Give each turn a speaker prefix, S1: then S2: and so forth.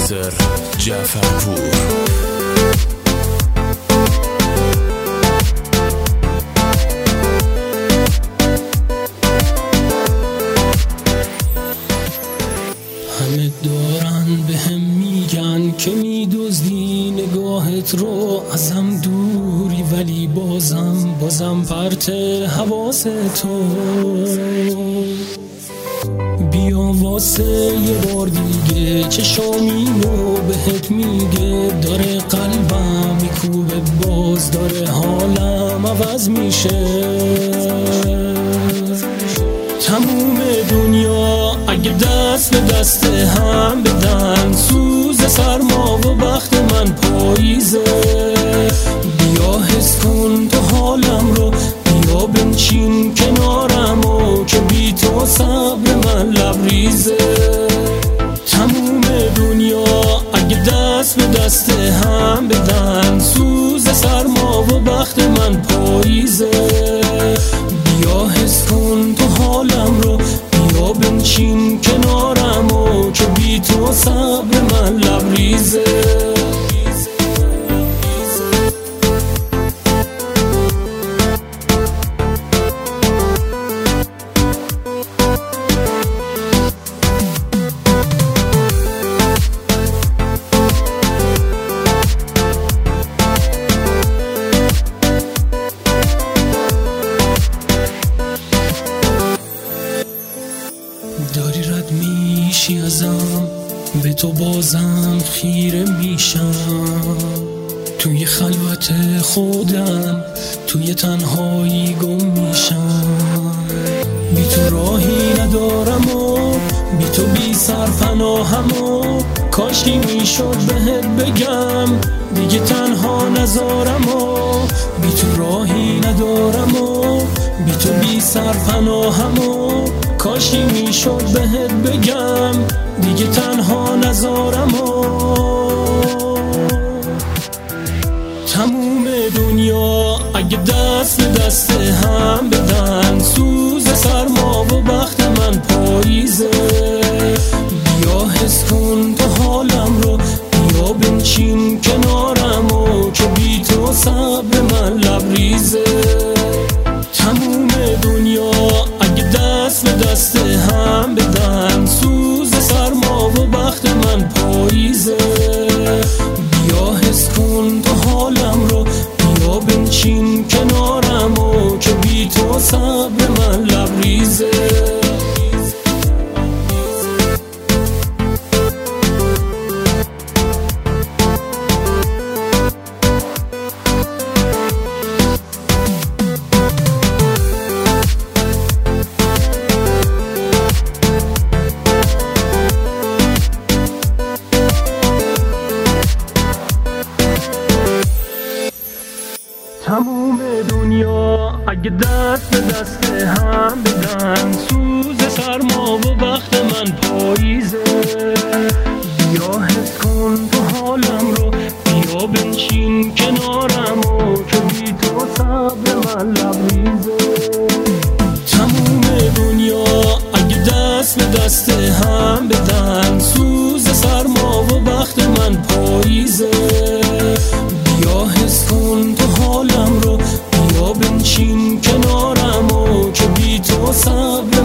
S1: ناصر جعفرپور.
S2: همه دارن به هم میگن که میدزدی نگاهت رو ازم دوری، ولی بازم پرت حواس تو. بیا واسه یه بار دیگه چشامینو بهت میگه، داره قلبم میکوبه باز، داره حالم عوض میشه. تموم دنیا اگه دست به دست هم بدن، سوز سرما و بخت من پاییزه. بیا حس کن تو حالم رو، بیا بنشین کنارم و که بی تو صبر من لبریزه. تموم دنیا اگه دست به دست هم بدن، سوز سرما و بخت من پاییزه. بیا حس کن تو حالم رو، بیا بنشین کنارم و که بی تو صبر من لبریزه. داری رد میشی ازم، به تو بازم خیره میشم. توی خلوت خودم، توی تنهایی گم میشم. بی تو راهی ندارم و بی تو بی سرپناهم و کاشکی میشد بهت بگم دیگه تنها نذارم و بی تو راهی ندارم و بی تو بی سرپناهم و کاشکی میشد بهت بگم دیگه تنها نذارم و تموم دنیا اگه دست به دست هم بدن، سوز سرما و بخت من پاییزه. بیا حس کن تو حالم رو، بیا بنشین کنارم و که بی تو صبر من لبریزه. تموم دنیا اگه دست به دست هم بدن، سوز سرما و بخت من پاییزه. بیا حس کن تو حالم رو، بیا بنشین کنارم و که بی تو صبر من لبریزه. تموم دنیا اگه دست به دست هم بدن، سوز سرما و بخت من پاییزه. بیا حس کن تو حالم رو، بیا بنشین کنارم و که بی تو صبر من لبریزه. تموم دنیا اگه دست به دست هم بدن، سوز سرما و بخت من پاییزه. بیا حس کن تو حالم رو، بیا بنشین کنارم و که بی تو صبر